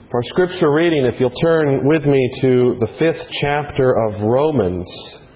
For Scripture reading, if you'll turn with me to the 5th chapter of Romans.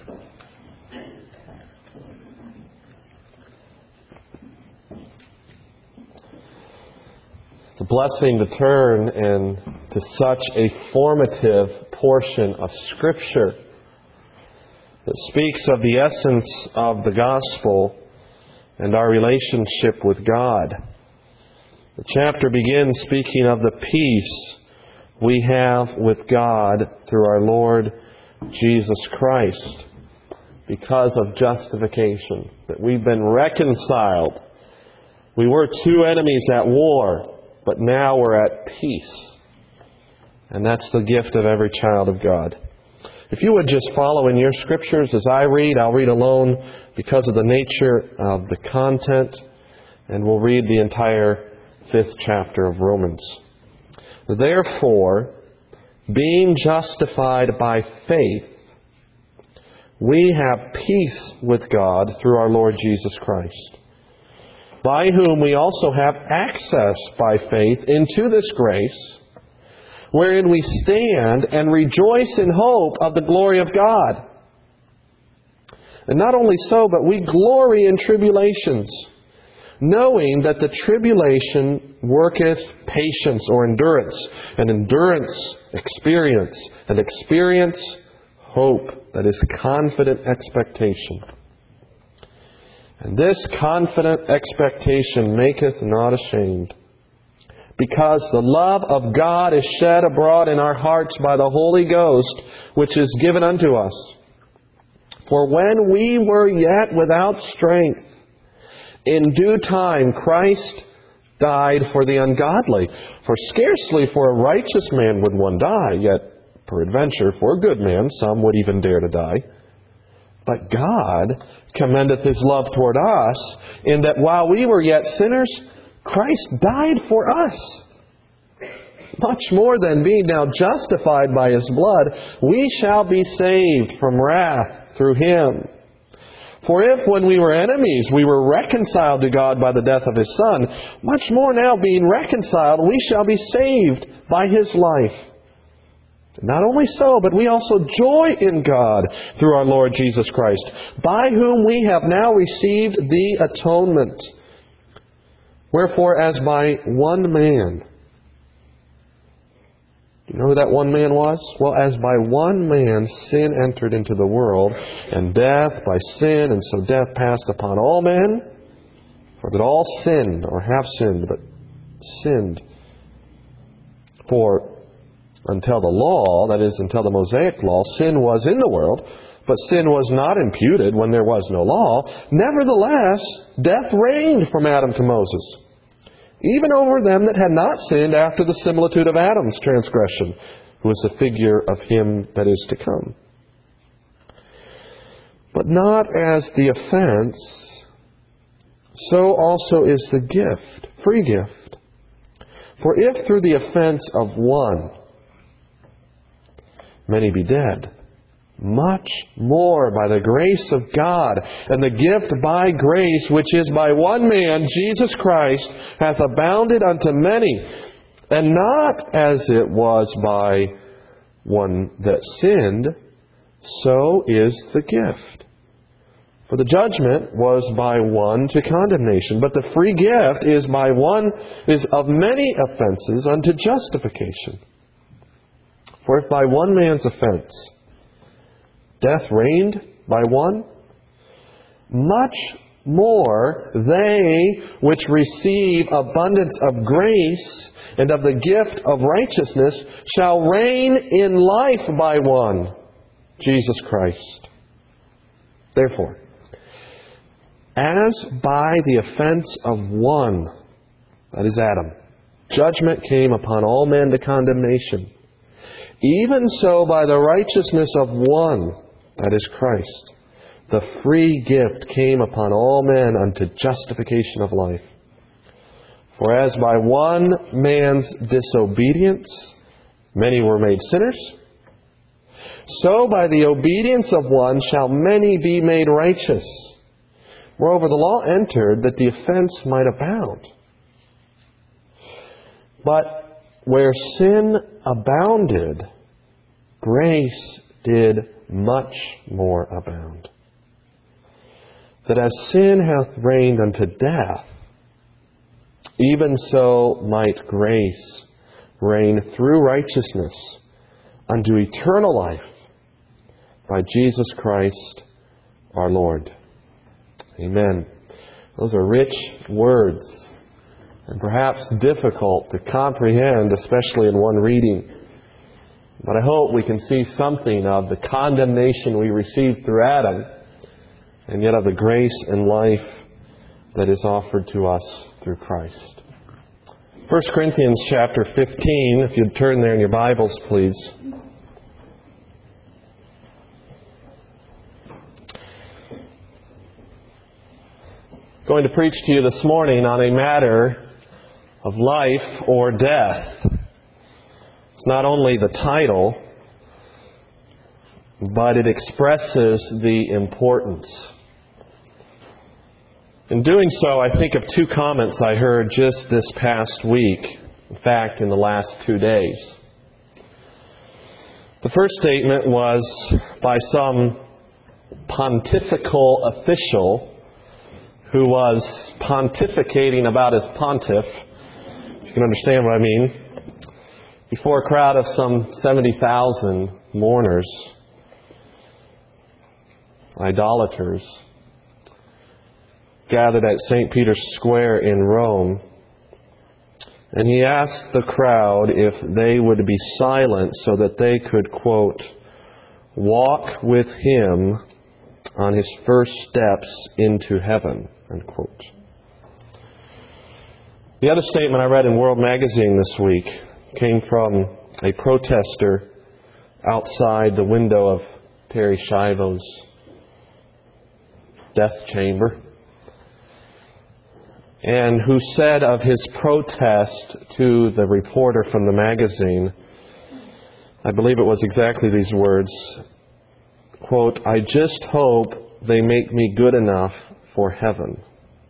It's a blessing to turn to such a formative portion of Scripture that speaks of the essence of the gospel and our relationship with God. The chapter begins speaking of the peace we have with God through our Lord Jesus Christ because of justification, that we've been reconciled. We were two enemies at war, but now we're at peace. And that's the gift of every child of God. If you would just follow in your Scriptures as I read, I'll read alone because of the nature of the content, and we'll read the entire 5th chapter of Romans. Therefore, being justified by faith, we have peace with God through our Lord Jesus Christ, by whom we also have access by faith into this grace, wherein we stand and rejoice in hope of the glory of God. And not only so, but we glory in tribulations, knowing that the tribulation worketh patience or endurance, and endurance experience, and experience hope, that is confident expectation. And this confident expectation maketh not ashamed, because the love of God is shed abroad in our hearts by the Holy Ghost, which is given unto us. For when we were yet without strength, in due time Christ died for the ungodly. For scarcely for a righteous man would one die, yet peradventure for a good man some would even dare to die. But God commendeth His love toward us, in that while we were yet sinners, Christ died for us. Much more than being now justified by His blood, we shall be saved from wrath through Him. For if when we were enemies we were reconciled to God by the death of His Son, much more now being reconciled we shall be saved by His life. Not only so, but we also joy in God through our Lord Jesus Christ, by whom we have now received the atonement. Wherefore, as by one man... Do you know who that one man was? Well, as by one man sin entered into the world, and death by sin, and so death passed upon all men, for that all sinned, or have sinned, but sinned. For until the law, that is, until the Mosaic law, sin was in the world, but sin was not imputed when there was no law. Nevertheless, death reigned from Adam to Moses, even over them that had not sinned after the similitude of Adam's transgression, who is a figure of Him that is to come. But not as the offense, so also is the gift, free gift. For if through the offense of one many be dead, much more by the grace of God and the gift by grace, which is by one man, Jesus Christ, hath abounded unto many. And not as it was by one that sinned, so is the gift. For the judgment was by one to condemnation, but the free gift is of many offenses unto justification. For if by one man's offense death reigned by one, much more they which receive abundance of grace and of the gift of righteousness shall reign in life by one, Jesus Christ. Therefore, as by the offense of one, that is Adam, judgment came upon all men to condemnation, even so by the righteousness of one, that is Christ, the free gift came upon all men unto justification of life. For as by one man's disobedience many were made sinners, so by the obedience of one shall many be made righteous. Moreover, the law entered that the offense might abound. But where sin abounded, grace did much more abound. That as sin hath reigned unto death, even so might grace reign through righteousness unto eternal life by Jesus Christ our Lord. Amen. Those are rich words and perhaps difficult to comprehend, especially in one reading. But I hope we can see something of the condemnation we received through Adam, and yet of the grace and life that is offered to us through Christ. 1 Corinthians chapter 15, if you'd turn there in your Bibles, please. I'm going to preach to you this morning on a matter of life or death. It's not only the title, but it expresses the importance. In doing so, I think of two comments I heard just this past week. In fact, in the last 2 days. The first statement was by some pontifical official who was pontificating about his pontiff, if you can understand what I mean, before a crowd of some 70,000 mourners, idolaters, gathered at St. Peter's Square in Rome. And he asked the crowd if they would be silent so that they could, quote, walk with him on his first steps into heaven, unquote. The other statement I read in World Magazine this week came from a protester outside the window of Terry Schiavo's death chamber, and who said of his protest to the reporter from the magazine, I believe it was exactly these words, quote, I just hope they make me good enough for heaven.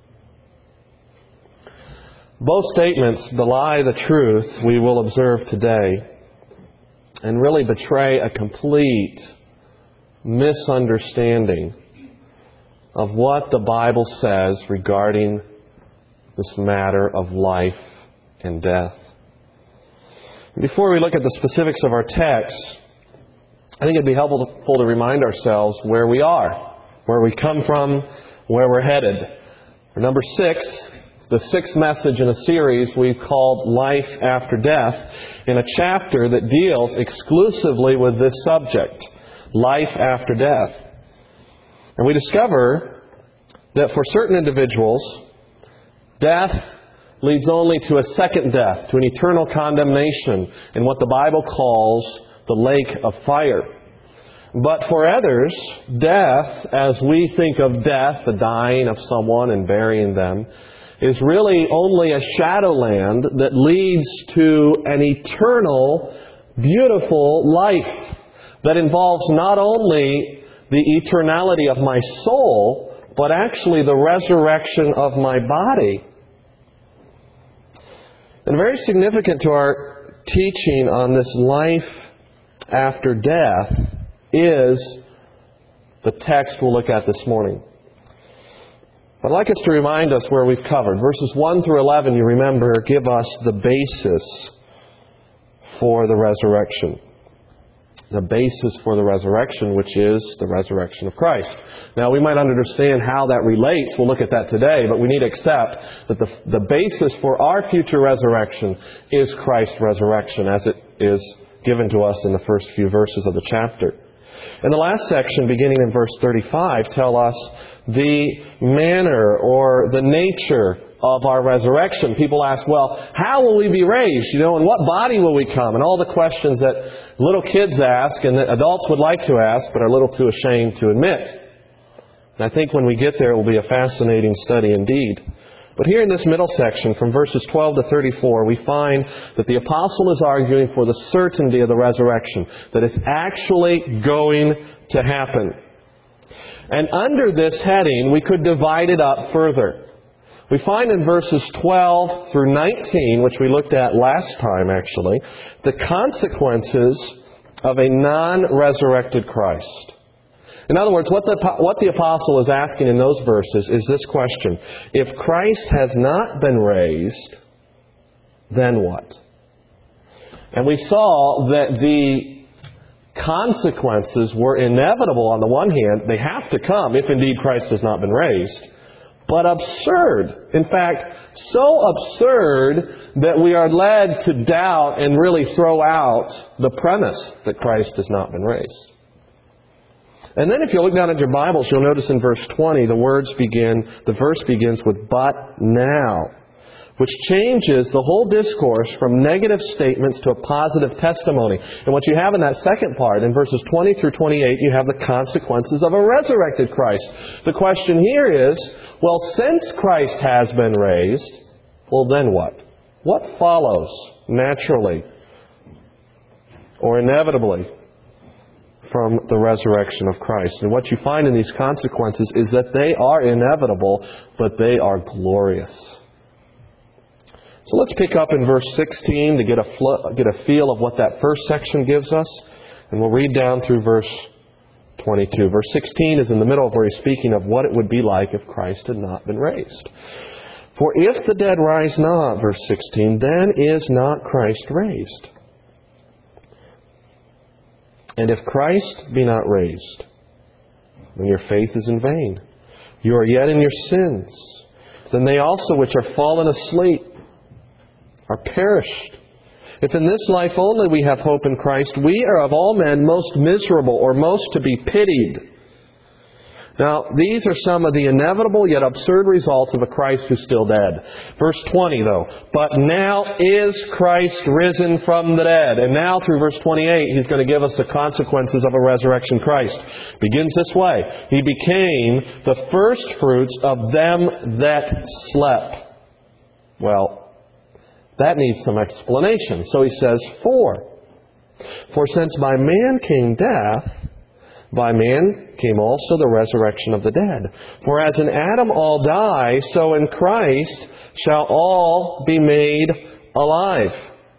Both statements belie the truth we will observe today and really betray a complete misunderstanding of what the Bible says regarding this matter of life and death. Before we look at the specifics of our text, I think it'd be helpful to remind ourselves where we are, where we come from, where we're headed. For number 6, the 6th message in a series we've called Life After Death, in a chapter that deals exclusively with this subject, life after death. And we discover that for certain individuals, death leads only to a second death, to an eternal condemnation in what the Bible calls the lake of fire. But for others, death, as we think of death, the dying of someone and burying them, is really only a shadowland that leads to an eternal, beautiful life that involves not only the eternality of my soul, but actually the resurrection of my body. And very significant to our teaching on this life after death is the text we'll look at this morning. I'd like us to remind us where we've covered. Verses 1 through 11, you remember, give us the basis for the resurrection. The basis for the resurrection, which is the resurrection of Christ. Now, we might understand how that relates. We'll look at that today, but we need to accept that the basis for our future resurrection is Christ's resurrection, as it is given to us in the first few verses of the chapter. In the last section, beginning in verse 35, tell us the manner or the nature of our resurrection. People ask, well, how will we be raised? In what body will we come? And all the questions that little kids ask and that adults would like to ask but are a little too ashamed to admit. And I think when we get there, it will be a fascinating study indeed. But here in this middle section, from verses 12 to 34, we find that the apostle is arguing for the certainty of the resurrection, that it's actually going to happen. And under this heading, we could divide it up further. We find in verses 12 through 19, which we looked at last time actually, the consequences of a non-resurrected Christ. In other words, what the apostle is asking in those verses is this question: if Christ has not been raised, then what? And we saw that the consequences were inevitable on the one hand. They have to come if indeed Christ has not been raised. But absurd. In fact, so absurd that we are led to doubt and really throw out the premise that Christ has not been raised. And then if you look down at your Bibles, you'll notice in verse 20, the verse begins with "but now," which changes the whole discourse from negative statements to a positive testimony. And what you have in that second part, in verses 20 through 28, you have the consequences of a resurrected Christ. The question here is, well, since Christ has been raised, well then what? What follows naturally or inevitably from the resurrection of Christ? And what you find in these consequences is that they are inevitable, but they are glorious. So let's pick up in verse 16 to get a feel of what that first section gives us. And we'll read down through verse 22. Verse 16 is in the middle of where he's speaking of what it would be like if Christ had not been raised. For if the dead rise not, verse 16, then is not Christ raised. And if Christ be not raised, then your faith is in vain. You are yet in your sins. Then they also which are fallen asleep are perished. If in this life only we have hope in Christ, we are of all men most miserable or most to be pitied. Now, these are some of the inevitable yet absurd results of a Christ who's still dead. Verse 20, though. But now is Christ risen from the dead. And now through verse 28, he's going to give us the consequences of a resurrection Christ. Begins this way. He became the first fruits of them that slept. Well, that needs some explanation. So he says, For since by man came death, by man came also the resurrection of the dead. For as in Adam all die, so in Christ shall all be made alive.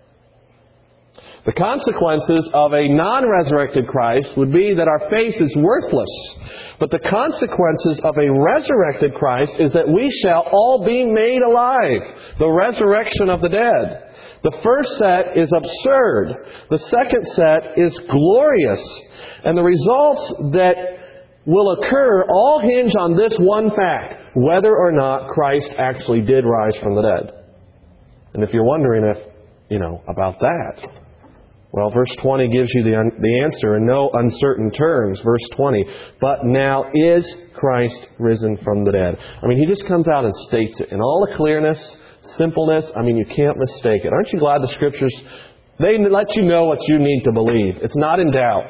The consequences of a non-resurrected Christ would be that our faith is worthless. But the consequences of a resurrected Christ is that we shall all be made alive. The resurrection of the dead. The first set is absurd. The second set is glorious. And the results that will occur all hinge on this one fact, whether or not Christ actually did rise from the dead. And if you're wondering about that, well, verse 20 gives you the answer in no uncertain terms. Verse 20, but now is Christ risen from the dead. I mean, he just comes out and states it in all the clearness, simpleness. I mean, you can't mistake it. Aren't you glad the Scriptures, they let you know what you need to believe. It's not in doubt.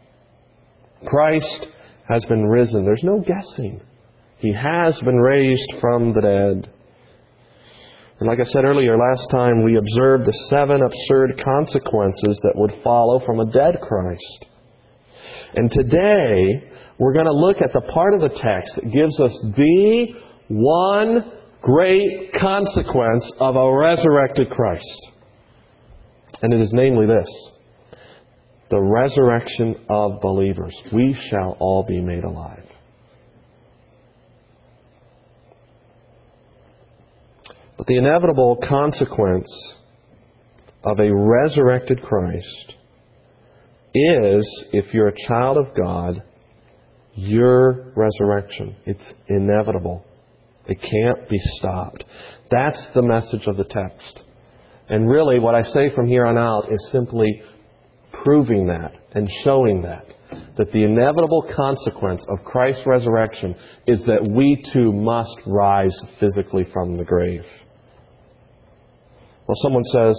Christ has been risen. There's no guessing. He has been raised from the dead. And like I said earlier, last time we observed the 7 absurd consequences that would follow from a dead Christ. And today, we're going to look at the part of the text that gives us the one great consequence of a resurrected Christ. And it is namely this: the resurrection of believers. We shall all be made alive. But the inevitable consequence of a resurrected Christ is, if you're a child of God, your resurrection. It's inevitable. It can't be stopped. That's the message of the text. And really, what I say from here on out is simply proving that and showing that the inevitable consequence of Christ's resurrection is that we too must rise physically from the grave. Well, someone says,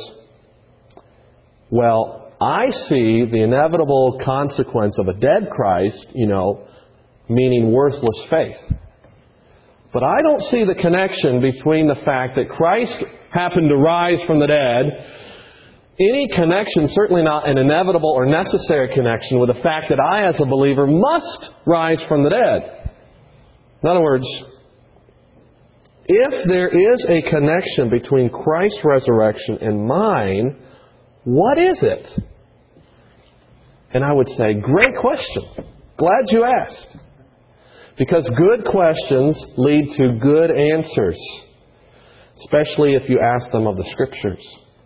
well, I see the inevitable consequence of a dead Christ, meaning worthless faith. But I don't see the connection between the fact that Christ happened to rise from the dead, any connection, certainly not an inevitable or necessary connection, with the fact that I as a believer must rise from the dead. In other words, if there is a connection between Christ's resurrection and mine, what is it? And I would say, great question. Glad you asked. Because good questions lead to good answers, especially if you ask them of the Scriptures.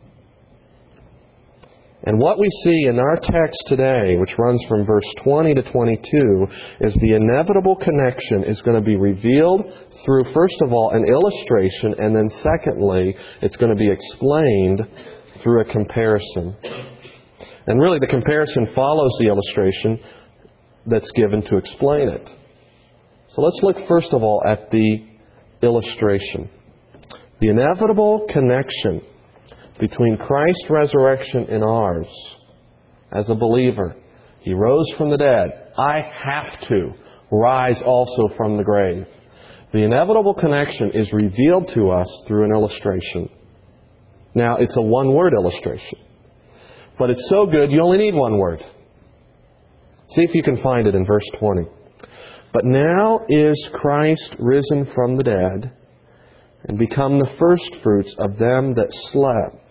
And what we see in our text today, which runs from verse 20 to 22, is the inevitable connection is going to be revealed through, first of all, an illustration, and then secondly, it's going to be explained through a comparison. And really, the comparison follows the illustration that's given to explain it. So let's look first of all at the illustration. The inevitable connection between Christ's resurrection and ours. As a believer, He rose from the dead. I have to rise also from the grave. The inevitable connection is revealed to us through an illustration. Now, it's a one-word illustration. But it's so good, you only need one word. See if you can find it in verse 20. But now is Christ risen from the dead and become the firstfruits of them that slept.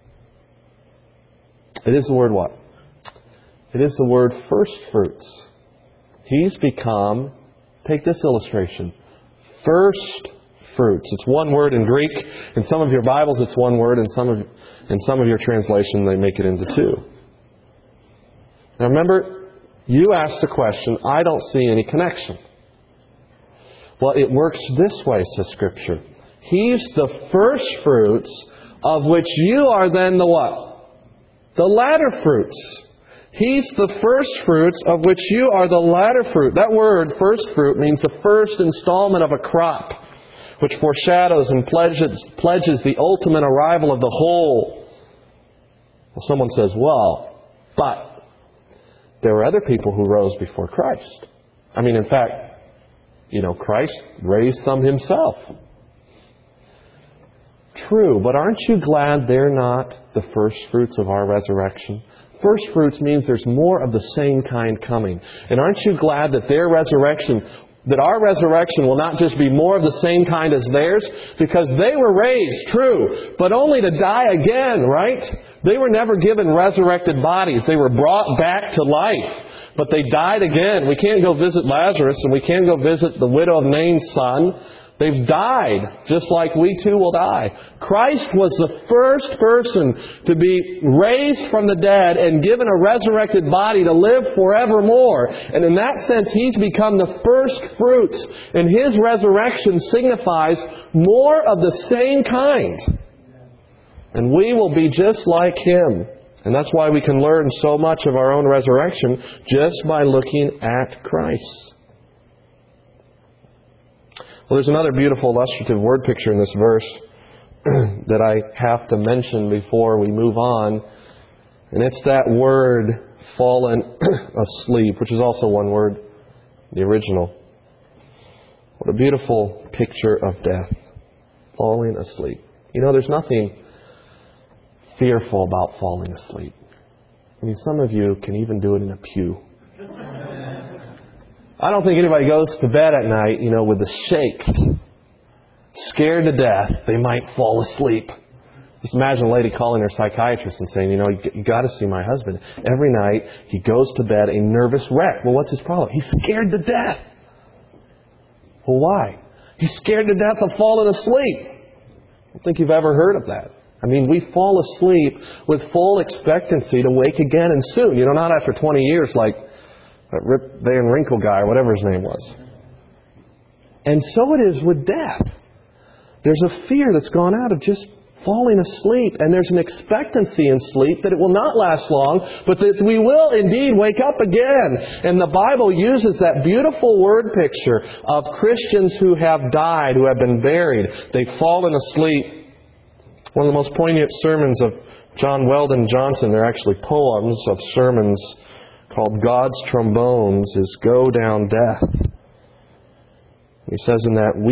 It is the word what? It is the word firstfruits. He's become, take this illustration, first fruits. It's one word in Greek. In some of your Bibles it's one word. In some of your translation they make it into two. Now remember, you asked the question, I don't see any connection. Well, it works this way, says Scripture. He's the first fruits, of which you are then the what? The latter fruits. He's the first fruits, of which you are the latter fruit. That word, first fruit, means the first installment of a crop, which foreshadows and pledges the ultimate arrival of the whole. Well, someone says, well, but there were other people who rose before Christ. I mean, in fact, Christ raised some Himself. True, but aren't you glad they're not the first fruits of our resurrection? First fruits means there's more of the same kind coming. And aren't you glad that our resurrection will not just be more of the same kind as theirs? Because they were raised, true, but only to die again, right? They were never given resurrected bodies. They were brought back to life, but they died again. We can't go visit Lazarus, and we can't go visit the widow of Nain's son. They've died, just like we too will die. Christ was the first person to be raised from the dead and given a resurrected body to live forevermore. And in that sense, He's become the first fruits. And His resurrection signifies more of the same kind. And we will be just like Him. And that's why we can learn so much of our own resurrection just by looking at Christ. Well, there's another beautiful illustrative word picture in this verse that I have to mention before we move on. And it's that word, fallen asleep, which is also one word, the original. What a beautiful picture of death. Falling asleep. There's nothing fearful about falling asleep. I mean, some of you can even do it in a pew. I don't think anybody goes to bed at night, with the shakes, scared to death they might fall asleep. Just imagine a lady calling her psychiatrist and saying, you got to see my husband. Every night he goes to bed a nervous wreck. Well, what's his problem? He's scared to death. Well, why? He's scared to death of falling asleep. I don't think you've ever heard of that. I mean, we fall asleep with full expectancy to wake again and soon. Not after 20 years like that Rip Van Winkle guy, or whatever his name was. And so it is with death. There's a fear that's gone out of just falling asleep. And there's an expectancy in sleep that it will not last long, but that we will indeed wake up again. And the Bible uses that beautiful word picture of Christians who have died, who have been buried. They've fallen asleep. One of the most poignant sermons of John Weldon Johnson, they're actually poems of sermons called God's Trombones, is Go Down Death. He says in that,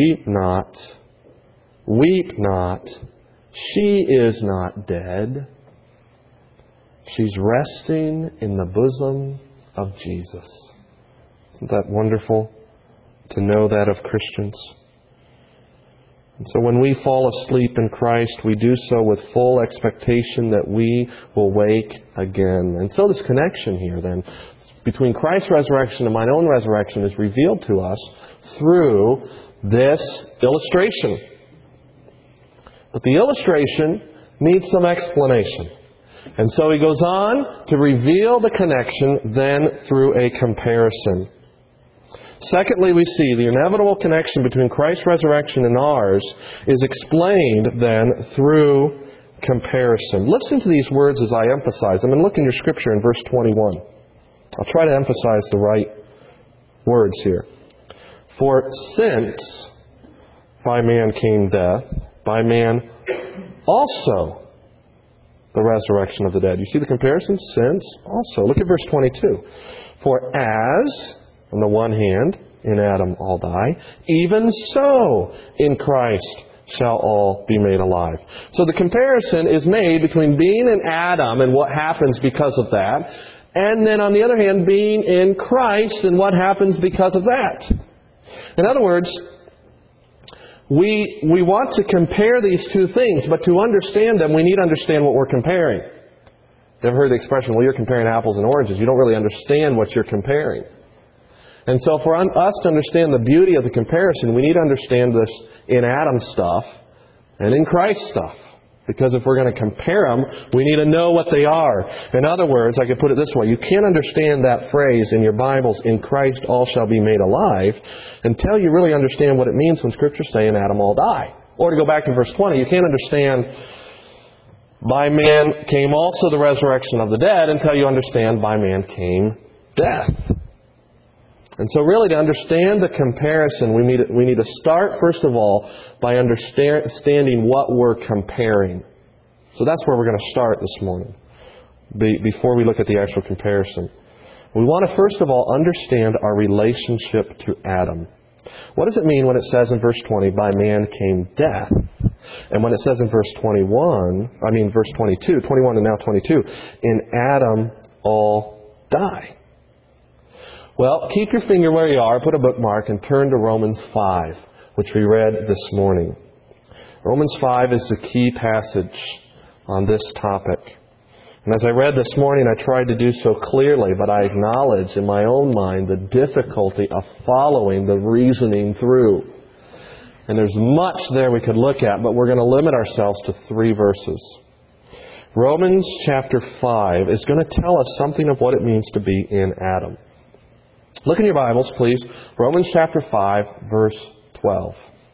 weep not, she is not dead. She's resting in the bosom of Jesus. Isn't that wonderful to know that of Christians? And so when we fall asleep in Christ, we do so with full expectation that we will wake again. And so this connection here then between Christ's resurrection and mine own resurrection is revealed to us through this illustration. But the illustration needs some explanation. And so he goes on to reveal the connection then through a comparison. Secondly, we see the inevitable connection between Christ's resurrection and ours is explained then through comparison. Listen to these words as I emphasize them, and look in your scripture in verse 21. I'll try to emphasize the right words here. For since by man came death, by man also the resurrection of the dead. You see the comparison? Since also. Look at verse 22. For as, on the one hand, in Adam all die, even so in Christ shall all be made alive. So the comparison is made between being in Adam and what happens because of that, and then on the other hand, being in Christ and what happens because of that. In other words, we want to compare these two things, but to understand them, we need to understand what we're comparing. You ever heard the expression, well, you're comparing apples and oranges. You don't really understand what you're comparing. And so for us to understand the beauty of the comparison, we need to understand this in Adam stuff and in Christ stuff. Because if we're going to compare them, we need to know what they are. In other words, I could put it this way. You can't understand that phrase in your Bibles, in Christ all shall be made alive, until you really understand what it means when Scripture's saying Adam all die. Or to go back to verse 20, you can't understand by man came also the resurrection of the dead until you understand by man came death. And so really to understand the comparison, we need to start, first of all, by understanding what we're comparing. So that's where we're going to start this morning, before we look at the actual comparison. We want to, first of all, understand our relationship to Adam. What does it mean when it says in verse 20, by man came death? And when it says in verse 21 and now 22, in Adam all die. Well, keep your finger where you are, put a bookmark, and turn to Romans 5, which we read this morning. Romans 5 is the key passage on this topic. And as I read this morning, I tried to do so clearly, but I acknowledge in my own mind the difficulty of following the reasoning through. And there's much there we could look at, but we're going to limit ourselves to 3 verses. Romans chapter 5 is going to tell us something of what it means to be in Adam. Look in your Bibles, please. Romans chapter 5, verse 12.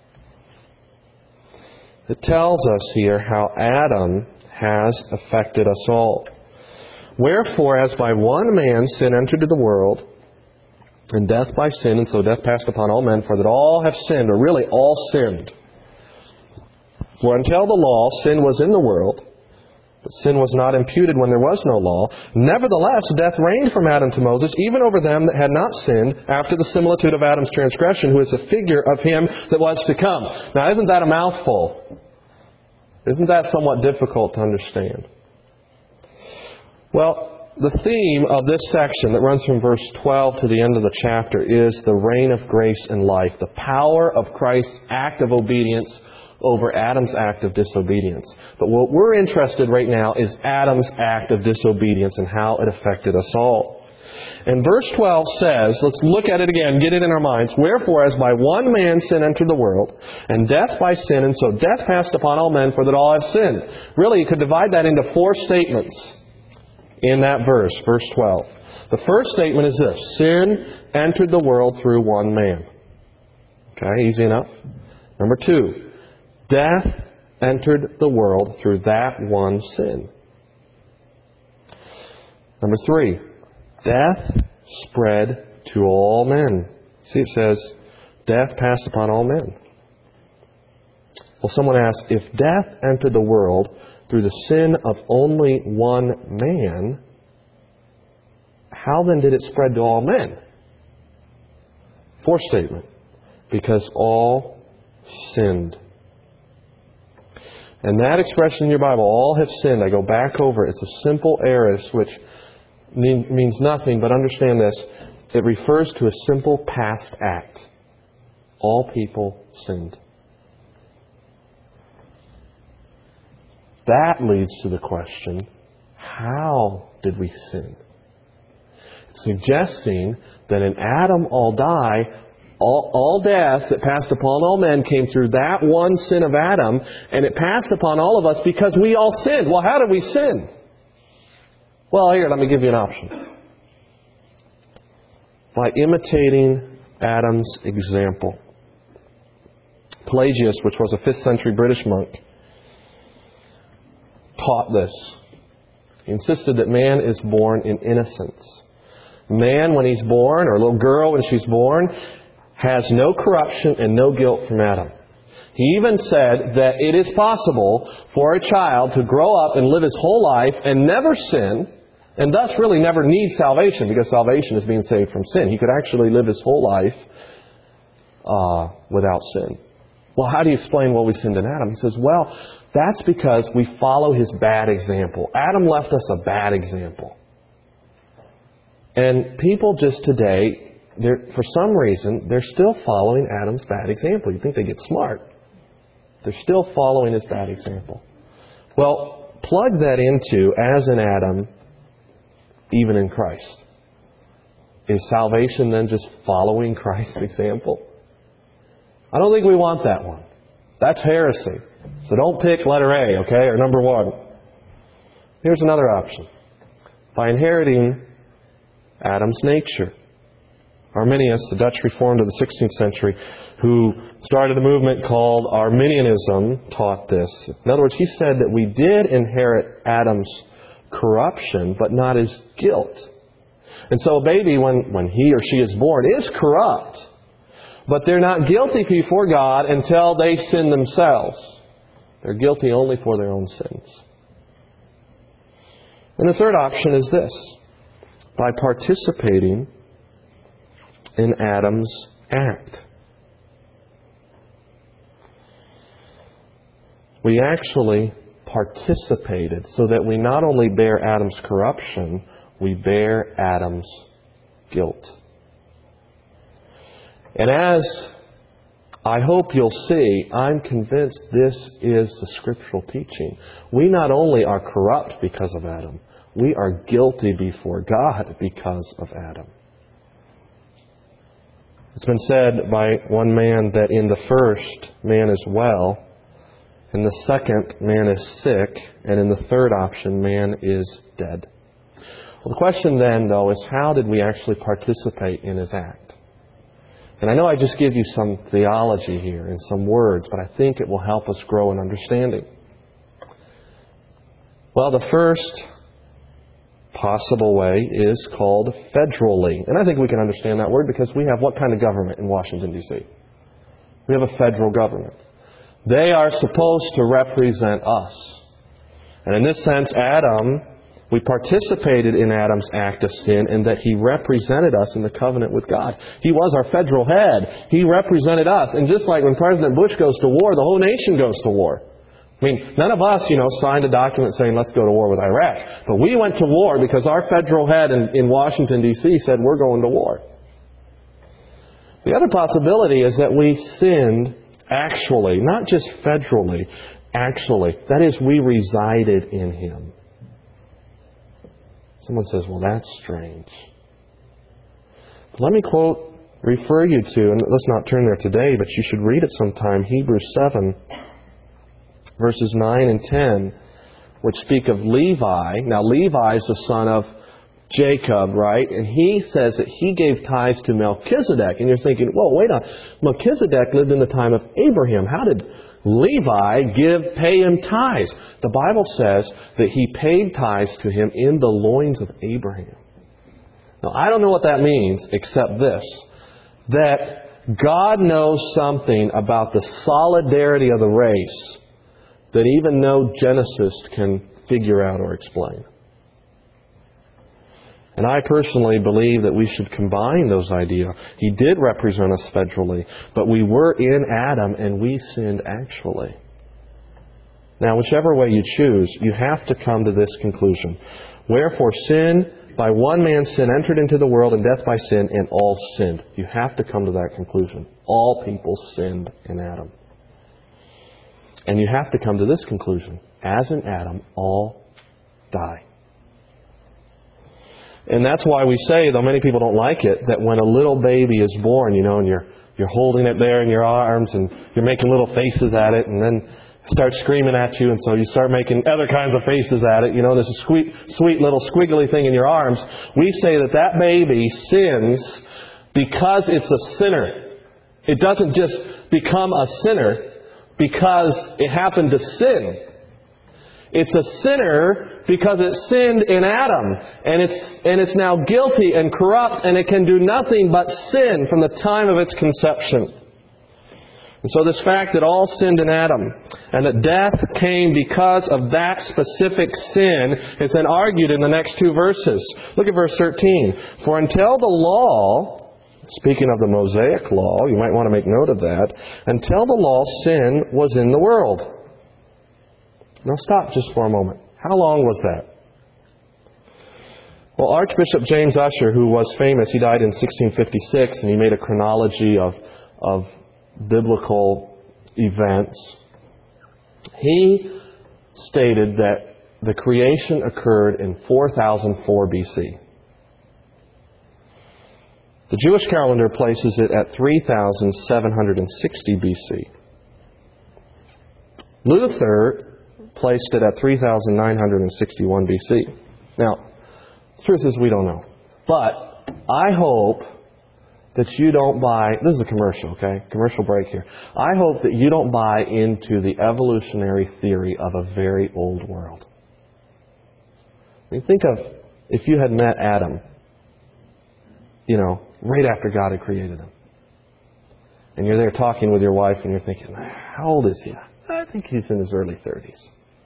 It tells us here how Adam has affected us all. Wherefore, as by one man sin entered into the world, and death by sin, and so death passed upon all men, for that all have sinned, or really all sinned. For until the law, sin was in the world, but sin was not imputed when there was no law. Nevertheless, death reigned from Adam to Moses, even over them that had not sinned, after the similitude of Adam's transgression, who is a figure of him that was to come. Now, isn't that a mouthful? Isn't that somewhat difficult to understand? Well, the theme of this section that runs from verse 12 to the end of the chapter is the reign of grace and life, the power of Christ's act of obedience over Adam's act of disobedience. But what we're interested right now is Adam's act of disobedience and how it affected us all. And verse 12 says, let's look at it again, get it in our minds. Wherefore, as by one man sin entered the world, and death by sin, and so death passed upon all men, for that all have sinned. Really, you could divide that into 4 statements in that verse, verse 12. The first statement is this: sin entered the world through one man. Okay, easy enough. Number 2, death entered the world through that one sin. Number 3, death spread to all men. See, it says, death passed upon all men. Well, someone asked, if death entered the world through the sin of only one man, how then did it spread to all men? 4th statement, because all sinned. And that expression in your Bible, all have sinned, I go back over, it's a simple aorist which means nothing, but understand this, it refers to a simple past act. All people sinned. that leads to the question, how did we sin? It's suggesting that in Adam all die, all death that passed upon all men came through that one sin of Adam, and it passed upon all of us because we all sinned. Well, how did we sin? Well, here, let me give you an option. By imitating Adam's example. Pelagius, which was a 5th century British monk, taught this. He insisted that man is born in innocence. Man, when he's born, or a little girl when she's born, has no corruption and no guilt from Adam. He even said that it is possible for a child to grow up and live his whole life and never sin, and thus really never need salvation, because salvation is being saved from sin. He could actually live his whole life without sin. Well, how do you explain what we sinned in Adam? He says, well, that's because we follow his bad example. Adam left us a bad example. And people just today, for some reason, they're still following Adam's bad example. You think they get smart. They're still following his bad example. Well, plug that into, as in Adam, even in Christ. Is salvation then just following Christ's example? I don't think we want that one. That's heresy. So don't pick letter A, okay, or number 1. Here's another option. By inheriting Adam's nature. Arminius, the Dutch reformed of the 16th century, who started a movement called Arminianism, taught this. In other words, he said that we did inherit Adam's corruption, but not his guilt. And so a baby, when he or she is born, is corrupt. But they're not guilty before God until they sin themselves. They're guilty only for their own sins. And the third option is this. By participating in Adam's act. We actually participated so that we not only bear Adam's corruption, we bear Adam's guilt. And as I hope you'll see, I'm convinced this is the scriptural teaching. We not only are corrupt because of Adam, we are guilty before God because of Adam. It's been said by one man that in the first, man is well. In the second, man is sick. And in the third option, man is dead. Well, the question then, though, is how did we actually participate in his act? And I know I just give you some theology here and some words, but I think it will help us grow in understanding. Well, the first possible way is called federally. And I think we can understand that word because we have what kind of government in Washington, D.C.? We have a federal government. They are supposed to represent us. And in this sense, we participated in Adam's act of sin in that he represented us in the covenant with God. He was our federal head. He represented us. And just like when President Bush goes to war, the whole nation goes to war. I mean, none of us, signed a document saying, let's go to war with Iraq. But we went to war because our federal head in Washington, D.C. said, we're going to war. The other possibility is that we sinned actually, not just federally, actually. That is, we resided in Him. Someone says, well, that's strange. Let me refer you to, and let's not turn there today, but you should read it sometime, Hebrews 7, verses 9 and 10, which speak of Levi. Now, Levi is the son of Jacob, right? And he says that he gave tithes to Melchizedek. And you're thinking, whoa, wait on. Melchizedek lived in the time of Abraham. How did Levi pay him tithes? The Bible says that he paid tithes to him in the loins of Abraham. Now, I don't know what that means except this, that God knows something about the solidarity of the race that even no Genesist can figure out or explain. And I personally believe that we should combine those ideas. He did represent us federally, but we were in Adam and we sinned actually. Now, whichever way you choose, you have to come to this conclusion. Wherefore sin, by one man's sin entered into the world, and death by sin, and all sinned. You have to come to that conclusion. All people sinned in Adam. And you have to come to this conclusion. as in Adam, all die. And that's why we say, though many people don't like it, that when a little baby is born, and you're holding it there in your arms and you're making little faces at it, and then it starts screaming at you, and so you start making other kinds of faces at it. There's a sweet little squiggly thing in your arms. We say that baby sins because it's a sinner. It doesn't just become a sinner because it happened to sin. It's a sinner because it sinned in Adam, and it's now guilty and corrupt, and it can do nothing but sin from the time of its conception. And so this fact that all sinned in Adam, and that death came because of that specific sin, is then argued in the next two verses. Look at verse 13. For until the law, speaking of the Mosaic law, you might want to make note of that, until the law, sin was in the world. Now stop just for a moment. How long was that? Well, Archbishop James Ussher, who was famous, he died in 1656, and he made a chronology of biblical events. He stated that the creation occurred in 4004 BC. The Jewish calendar places it at 3760 BC. Luther placed it at 3961 BC. Now, the truth is we don't know. But I hope that you don't buy... This is a commercial, okay? Commercial break here. I hope that you don't buy into the evolutionary theory of a very old world. I mean, think of if you had met Adam, right after God had created him. And you're there talking with your wife and you're thinking, how old is he? I think he's in his early 30s.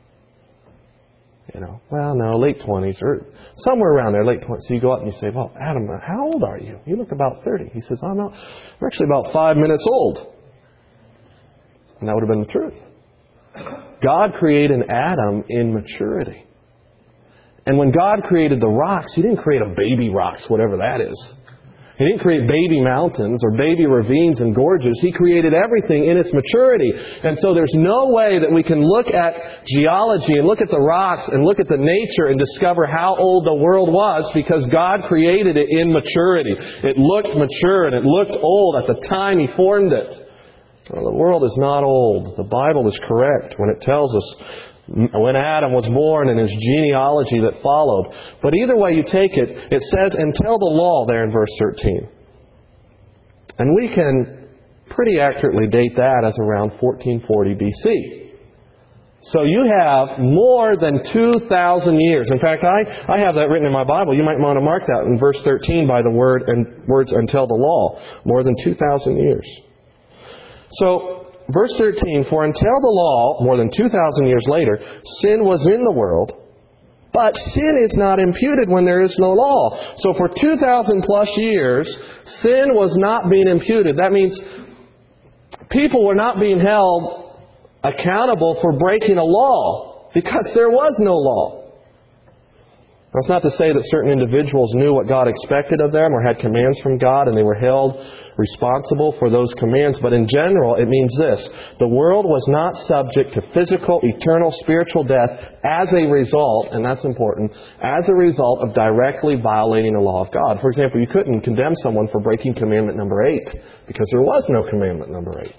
Well, no, late 20s or somewhere around there, late 20s. So you go up and you say, well, Adam, how old are you? You look about 30. He says, oh, no, I'm actually about 5 minutes old. And that would have been the truth. God created Adam in maturity. And when God created the rocks, He didn't create a baby rocks, whatever that is. He didn't create baby mountains or baby ravines and gorges. He created everything in its maturity. And so there's no way that we can look at geology and look at the rocks and look at the nature and discover how old the world was, because God created it in maturity. It looked mature and it looked old at the time He formed it. Well, the world is not old. The Bible is correct when it tells us when Adam was born and his genealogy that followed. But either way you take it, it says, until the law, there in verse 13. And we can pretty accurately date that as around 1440 BC. So you have more than 2,000 years. In fact, I have that written in my Bible. You might want to mark that in verse 13 by the words until the law. More than 2,000 years. So, verse 13, for until the law, more than 2,000 years later, sin was in the world, but sin is not imputed when there is no law. So for 2,000 plus years, sin was not being imputed. That means people were not being held accountable for breaking a law because there was no law. That's not to say that certain individuals knew what God expected of them or had commands from God and they were held responsible for those commands. But in general, it means this. The world was not subject to physical, eternal, spiritual death as a result, and that's important, as a result of directly violating the law of God. For example, you couldn't condemn someone for breaking commandment number 8 because there was no commandment number 8.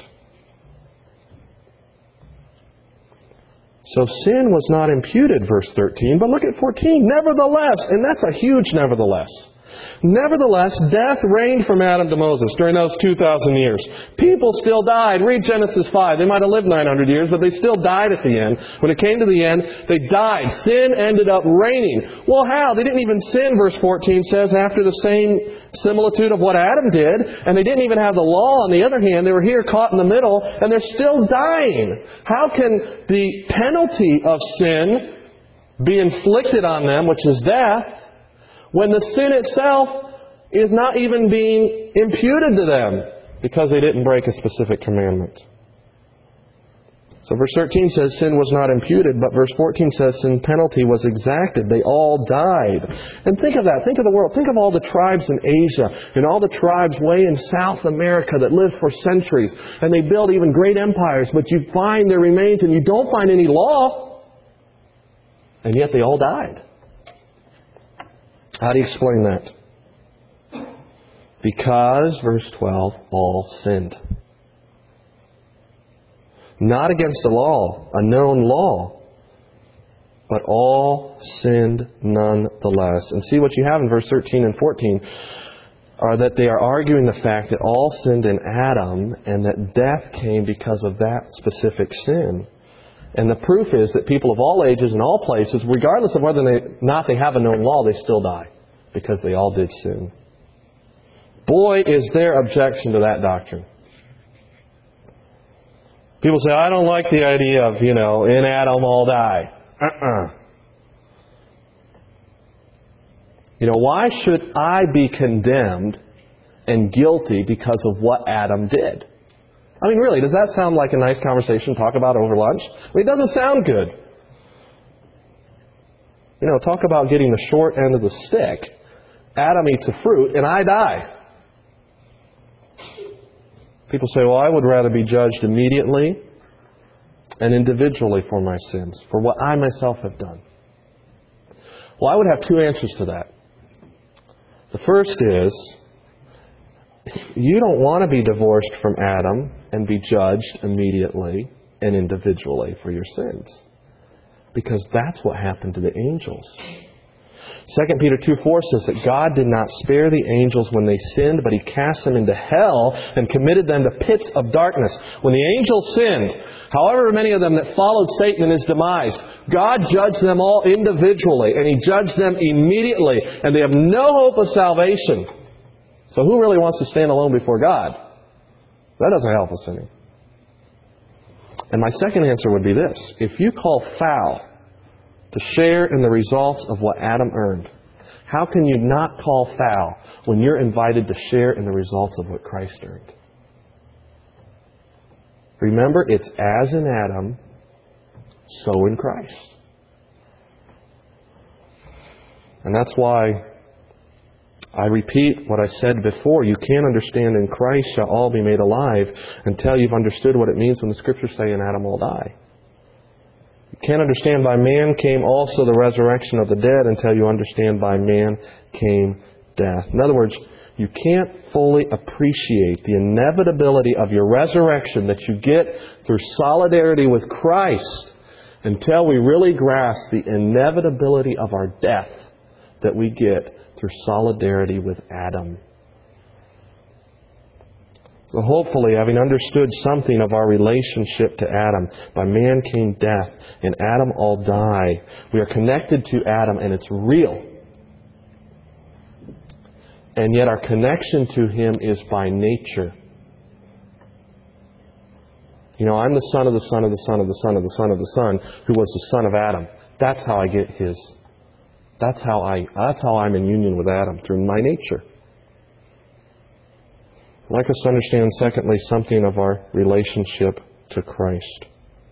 So sin was not imputed, verse 13, but look at 14. Nevertheless, and that's a huge nevertheless. Nevertheless, death reigned from Adam to Moses during those 2,000 years. People still died. Read Genesis 5. They might have lived 900 years, but they still died at the end. When it came to the end, they died. Sin ended up reigning. Well, how? They didn't even sin, verse 14 says, after the same similitude of what Adam did, and they didn't even have the law. On the other hand, they were here caught in the middle, and they're still dying. How can the penalty of sin be inflicted on them, which is death, when the sin itself is not even being imputed to them because they didn't break a specific commandment? So verse 13 says sin was not imputed, but verse 14 says sin penalty was exacted. They all died. And think of that. Think of the world. Think of all the tribes in Asia and all the tribes way in South America that lived for centuries. And they built even great empires, but you find their remains and you don't find any law. And yet they all died. How do you explain that? Because, verse 12, all sinned. Not against the law, a known law, but all sinned nonetheless. And see what you have in verse 13 and 14 are that they are arguing the fact that all sinned in Adam and that death came because of that specific sin. And the proof is that people of all ages and all places, regardless of whether or not they have a known law, they still die because they all did sin. Boy, is there objection to that doctrine. People say, I don't like the idea of, in Adam all die. Why should I be condemned and guilty because of what Adam did? I mean, really, does that sound like a nice conversation to talk about over lunch? It doesn't sound good. Talk about getting the short end of the stick. Adam eats a fruit and I die. People say, well, I would rather be judged immediately and individually for my sins, for what I myself have done. Well, I would have two answers to that. The first is, you don't want to be divorced from Adam and be judged immediately and individually for your sins. Because that's what happened to the angels. 2 Peter 2:4 says that God did not spare the angels when they sinned, but He cast them into hell and committed them to pits of darkness. When the angels sinned, however many of them that followed Satan in his demise, God judged them all individually, and He judged them immediately, and they have no hope of salvation. So who really wants to stand alone before God? That doesn't help us any. And my second answer would be this. If you call foul to share in the results of what Adam earned, how can you not call foul when you're invited to share in the results of what Christ earned? Remember, it's as in Adam, so in Christ. And that's why I repeat what I said before. You can't understand in Christ shall all be made alive until you've understood what it means when the Scriptures say in Adam will die. You can't understand by man came also the resurrection of the dead until you understand by man came death. In other words, you can't fully appreciate the inevitability of your resurrection that you get through solidarity with Christ until we really grasp the inevitability of our death that we get through solidarity with Adam. So hopefully, having understood something of our relationship to Adam, by man came death, and Adam all die. We are connected to Adam, and it's real. And yet our connection to Him is by nature. I'm the son of the son of the son of the son of the son of the son, who was the son of Adam. That's how I get His. That's how I'm in union with Adam, through my nature. I'd like us to understand, secondly, something of our relationship to Christ.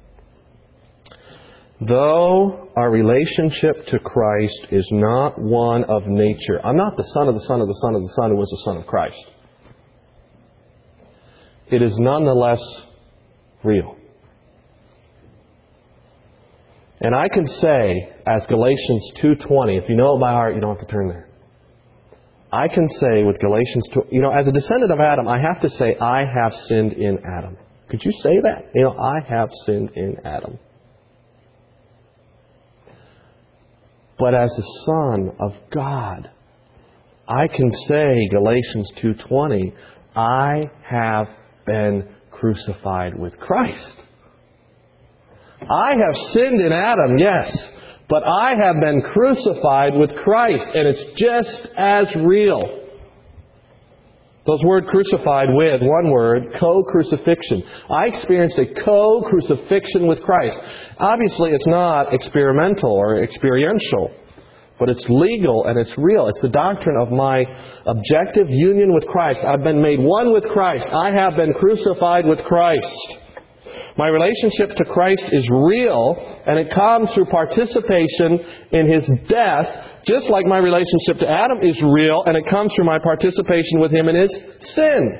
Though our relationship to Christ is not one of nature, I'm not the son of the son of the son of the son who was the son of Christ. It is nonetheless real. And I can say, as Galatians 2:20, if you know it by heart, you don't have to turn there. I can say with Galatians 2, as a descendant of Adam, I have to say, I have sinned in Adam. Could you say that? I have sinned in Adam. But as a son of God, I can say, Galatians 2:20, I have been crucified with Christ. I have sinned in Adam, yes, but I have been crucified with Christ, and it's just as real. Those words crucified with, one word, co-crucifixion. I experienced a co-crucifixion with Christ. Obviously, it's not experimental or experiential, but it's legal and it's real. It's the doctrine of my objective union with Christ. I've been made one with Christ. I have been crucified with Christ. My relationship to Christ is real, and it comes through participation in His death, just like my relationship to Adam is real, and it comes through my participation with Him in His sin.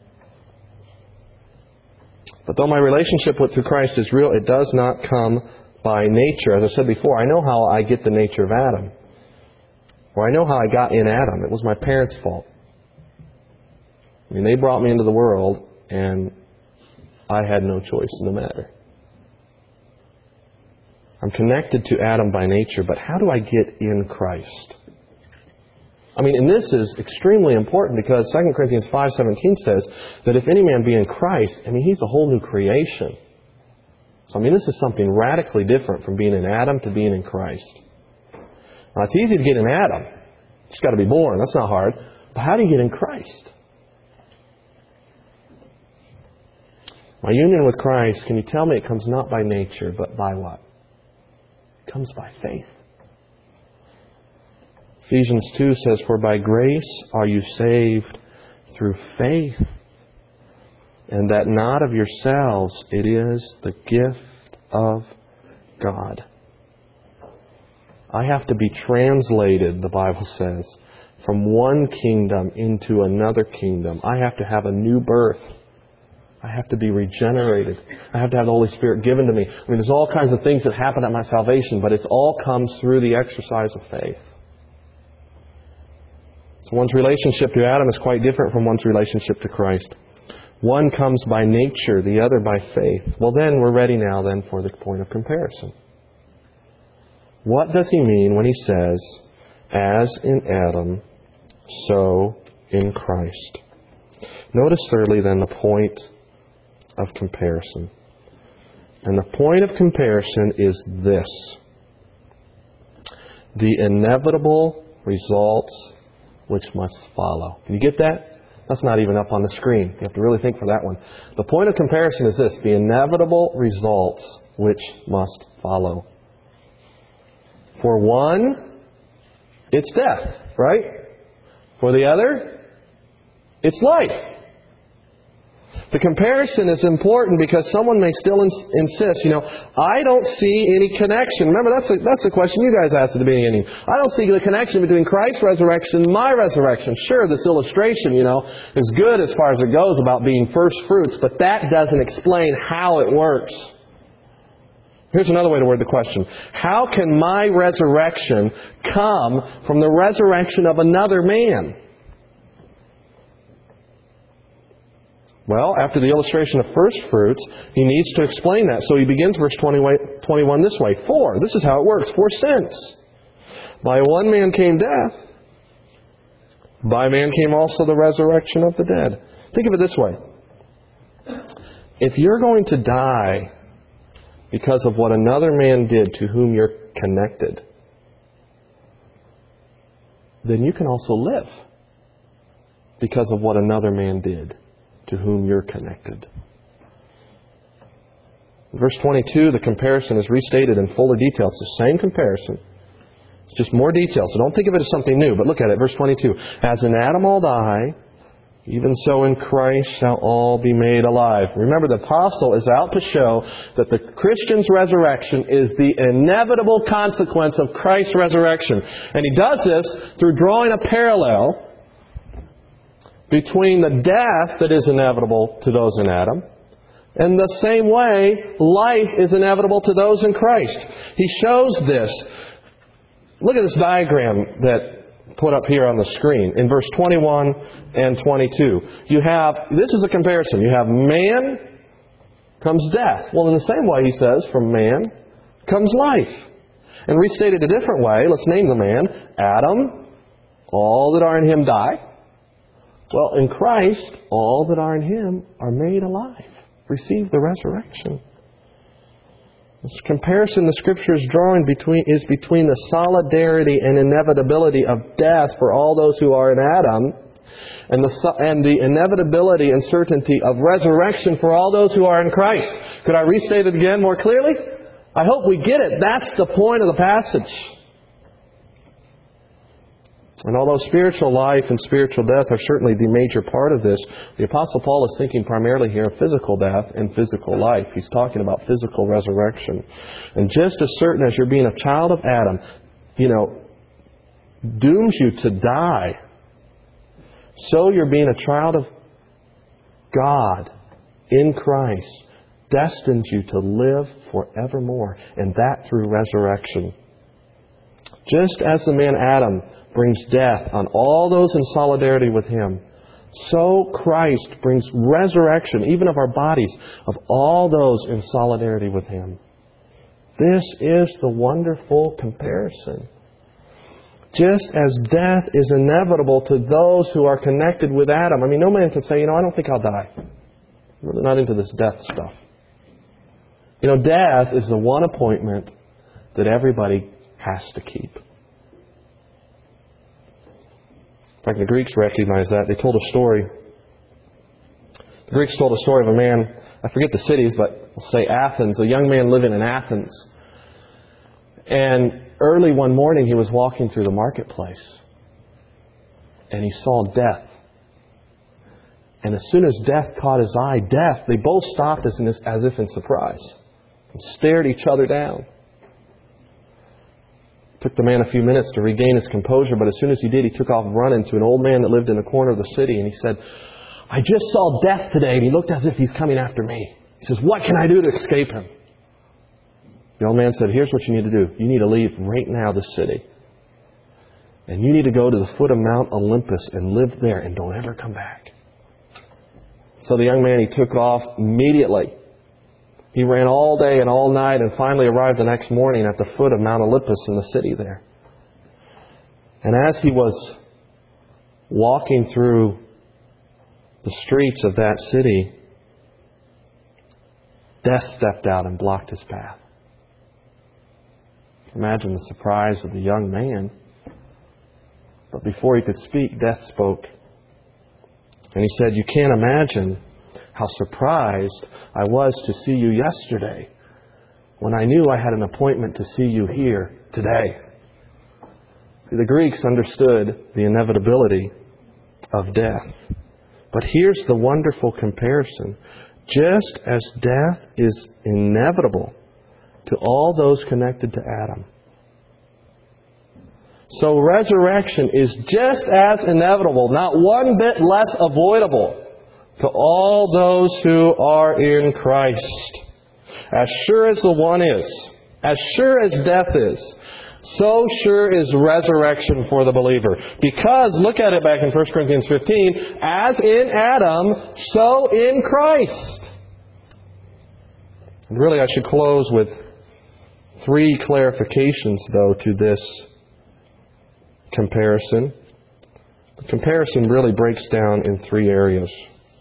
But though my relationship to Christ is real, it does not come by nature. As I said before, I know how I get the nature of Adam. Or I know how I got in Adam. It was my parents' fault. I mean, they brought me into the world, and I had no choice in the matter. I'm connected to Adam by nature, but how do I get in Christ? I mean, and this is extremely important because 2 Corinthians 5:17 says that if any man be in Christ, I mean, he's a whole new creation. So, I mean, this is something radically different from being in Adam to being in Christ. Now, it's easy to get in Adam. You just got to be born. That's not hard. But how do you get in Christ? My union with Christ, can you tell me it comes not by nature, but by what? It comes by faith. Ephesians 2 says, "For by grace are you saved through faith, and that not of yourselves, it is the gift of God." I have to be translated, the Bible says, from one kingdom into another kingdom. I have to have a new birth. I have to be regenerated. I have to have the Holy Spirit given to me. I mean, there's all kinds of things that happen at my salvation, but it all comes through the exercise of faith. So one's relationship to Adam is quite different from one's relationship to Christ. One comes by nature, the other by faith. Well, then we're ready now then for the point of comparison. What does he mean when he says, "As in Adam, so in Christ"? Notice thirdly then the point of comparison. And the point of comparison is this: the inevitable results which must follow. Can you get that? That's not even up on the screen. You have to really think for that one. The point of comparison is this: the inevitable results which must follow. For one, it's death, right? For the other, it's life. The comparison is important because someone may still insist, I don't see any connection. Remember, that's the question you guys asked at the beginning. I don't see the connection between Christ's resurrection and my resurrection. Sure, this illustration, is good as far as it goes about being first fruits, but that doesn't explain how it works. Here's another way to word the question. How can my resurrection come from the resurrection of another man? Well, after the illustration of first fruits, he needs to explain that. So he begins verse 21 this way. For, this is how it works. For since by one man came death, by man came also the resurrection of the dead. Think of it this way. If you're going to die because of what another man did to whom you're connected, then you can also live because of what another man did to whom you're connected. In verse 22, the comparison is restated in fuller detail. It's the same comparison. It's just more detail. So don't think of it as something new, but look at it. Verse 22. As in Adam all die, even so in Christ shall all be made alive. Remember, the apostle is out to show that the Christian's resurrection is the inevitable consequence of Christ's resurrection. And he does this through drawing a parallel between the death that is inevitable to those in Adam, and the same way life is inevitable to those in Christ. He shows this. Look at this diagram that put up here on the screen in verse 21 and 22. This is a comparison. You have man comes death. Well, in the same way, he says, from man comes life. And restated a different way, let's name the man, Adam. All that are in him die. Well, in Christ, all that are in Him are made alive. Receive the resurrection. This comparison the Scripture is drawing is between the solidarity and inevitability of death for all those who are in Adam, and the inevitability and certainty of resurrection for all those who are in Christ. Could I restate it again more clearly? I hope we get it. That's the point of the passage. And although spiritual life and spiritual death are certainly the major part of this, the Apostle Paul is thinking primarily here of physical death and physical life. He's talking about physical resurrection. And just as certain as you're being a child of Adam, dooms you to die, so you're being a child of God in Christ destined you to live forevermore, and that through resurrection. Just as the man Adam brings death on all those in solidarity with him, so Christ brings resurrection, even of our bodies, of all those in solidarity with Him. This is the wonderful comparison. Just as death is inevitable to those who are connected with Adam. I mean, no man can say, I don't think I'll die. I'm really not into this death stuff. Death is the one appointment that everybody has to keep. In fact, the Greeks recognized that. They told a story. The Greeks told a story of a man, I forget the cities, but we'll say Athens, a young man living in Athens. And early one morning he was walking through the marketplace. And he saw death. And as soon as death caught his eye, they both stopped as if in surprise. And stared each other down. Took the man a few minutes to regain his composure, but as soon as he did, he took off running to an old man that lived in a corner of the city, and he said, I just saw death today, and he looked as if he's coming after me. He says, what can I do to escape him? The old man said, here's what you need to do. You need to leave right now the city. And you need to go to the foot of Mount Olympus and live there and don't ever come back. So the young man, he took off immediately. He ran all day and all night and finally arrived the next morning at the foot of Mount Olympus in the city there. And as he was walking through the streets of that city, death stepped out and blocked his path. Imagine the surprise of the young man. But before he could speak, death spoke. And he said, you can't imagine how surprised I was to see you yesterday when I knew I had an appointment to see you here today. See, the Greeks understood the inevitability of death. But here's the wonderful comparison. Just as death is inevitable to all those connected to Adam, so resurrection is just as inevitable, not one bit less avoidable, to all those who are in Christ. As sure as the one is, as sure as death is, so sure is resurrection for the believer. Because, look at it back in 1 Corinthians 15, as in Adam, so in Christ. And really I should close with 3 clarifications, though, to this comparison. The comparison really breaks down in 3 areas.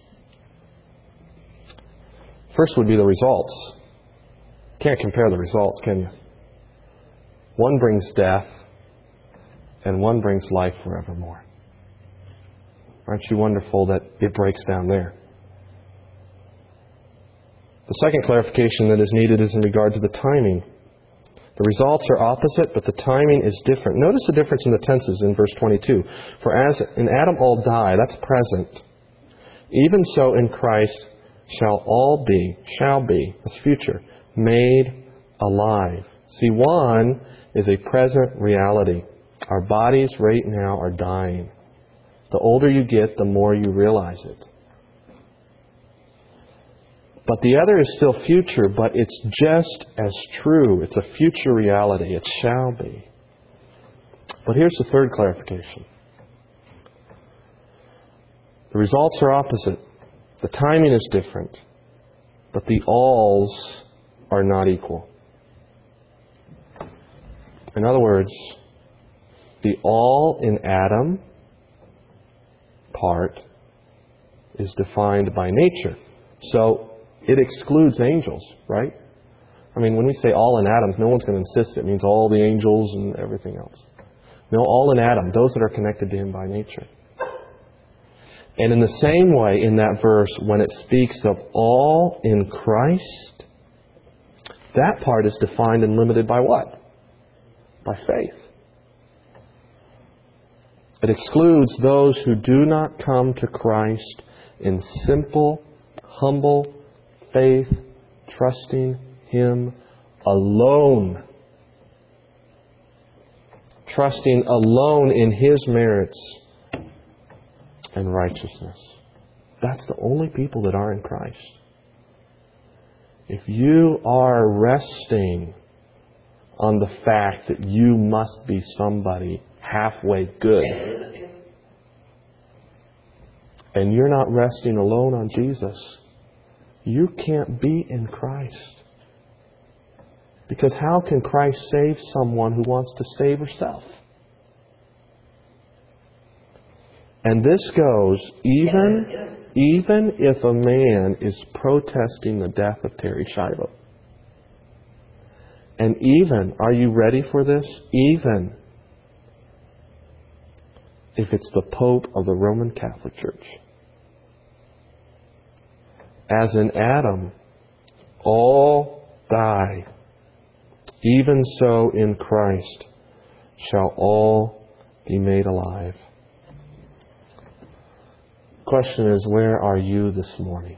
First would be the results. Can't compare the results, can you? One brings death, and one brings life forevermore. Aren't you wonderful that it breaks down there? The second clarification that is needed is in regard to the timing. The results are opposite, but the timing is different. Notice the difference in the tenses in verse 22. For as in Adam all die, that's present. Even so in Christ shall be, that's future, made alive. See, one is a present reality. Our bodies right now are dying. The older you get, the more you realize it. But the other is still future, but it's just as true. It's a future reality. It shall be. But here's the third clarification. The results are opposite. The timing is different. But the alls are not equal. In other words, the all in Adam part is defined by nature. So it excludes angels, right? I mean, when we say all in Adam, no one's going to insist it means all the angels and everything else. No, all in Adam, those that are connected to Him by nature. And in the same way, in that verse, when it speaks of all in Christ, that part is defined and limited by what? By faith. It excludes those who do not come to Christ in simple, humble faith, trusting Him alone. Trusting alone in His merits and righteousness. That's the only people that are in Christ. if you are resting on the fact that you must be somebody halfway good, and you're not resting alone on Jesus, you can't be in Christ. Because how can Christ save someone who wants to save herself? And this goes even if a man is protesting the death of Terry Schiavo. And even, are you ready for this? Even if it's the Pope of the Roman Catholic Church. As in Adam, all die. Even so in Christ shall all be made alive. Question is, where are you this morning?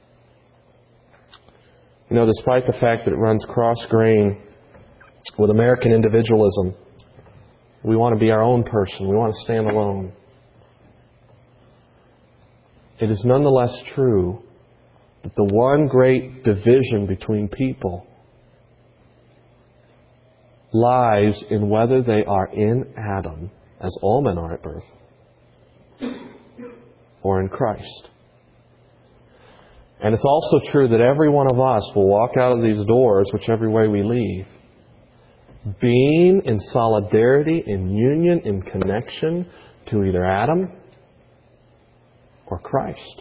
You know, despite the fact that it runs cross-grain with American individualism, we want to be our own person. We want to stand alone. It is nonetheless true that the one great division between people lies in whether they are in Adam, as all men are at birth, or in Christ. And it's also true that every one of us will walk out of these doors, whichever way we leave, being in solidarity, in union, in connection to either Adam or Christ.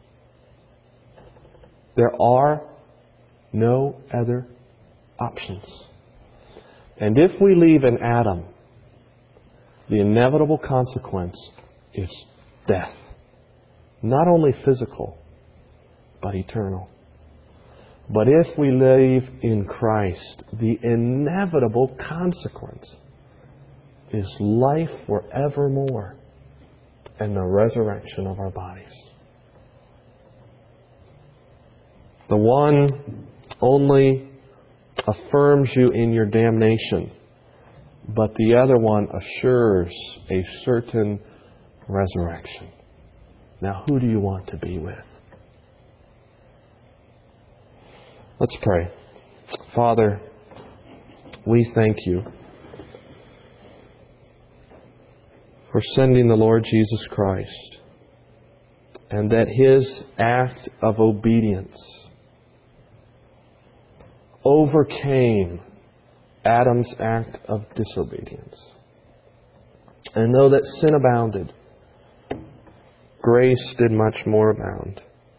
There are no other options. And if we leave in Adam, the inevitable consequence is death. Not only physical, but eternal. But if we live in Christ, the inevitable consequence is life forevermore and the resurrection of our bodies. The one only affirms you in your damnation, but the other one assures a certain resurrection. Now, who do you want to be with? Let's pray. Father, we thank you for sending the Lord Jesus Christ, and that His act of obedience overcame Adam's act of disobedience. And though that sin abounded, grace did much more abound.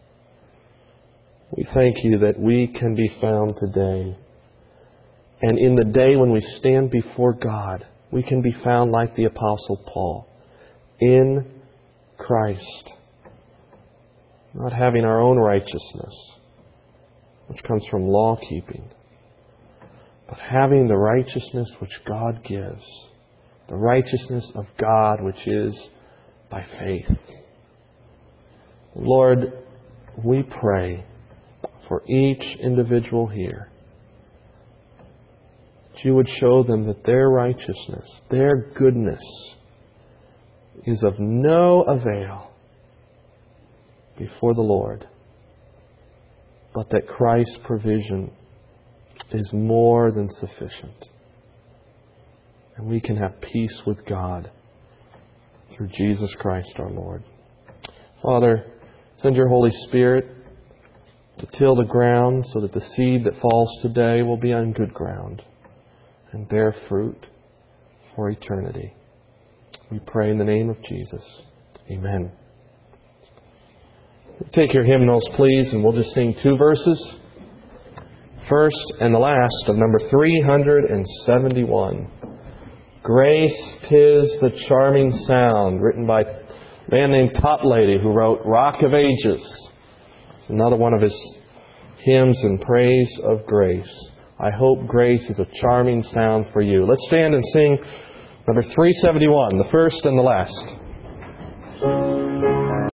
We thank you that we can be found today. And in the day when we stand before God, we can be found like the Apostle Paul, in Christ, not having our own righteousness, which comes from law keeping, but having the righteousness which God gives, the righteousness of God which is by faith. Lord, we pray for each individual here that you would show them that their righteousness, their goodness, is of no avail before the Lord, but that Christ's provision is more than sufficient. And we can have peace with God through Jesus Christ our Lord. Father, send your Holy Spirit to till the ground so that the seed that falls today will be on good ground and bear fruit for eternity. We pray in the name of Jesus. Amen. Take your hymnals, please, and we'll just sing 2 verses. First and the last of number 371. Grace, 'tis the charming sound, written by a man named Toplady, who wrote Rock of Ages. It's another one of his hymns in praise of grace. I hope grace is a charming sound for you. Let's stand and sing number 371, the first and the last.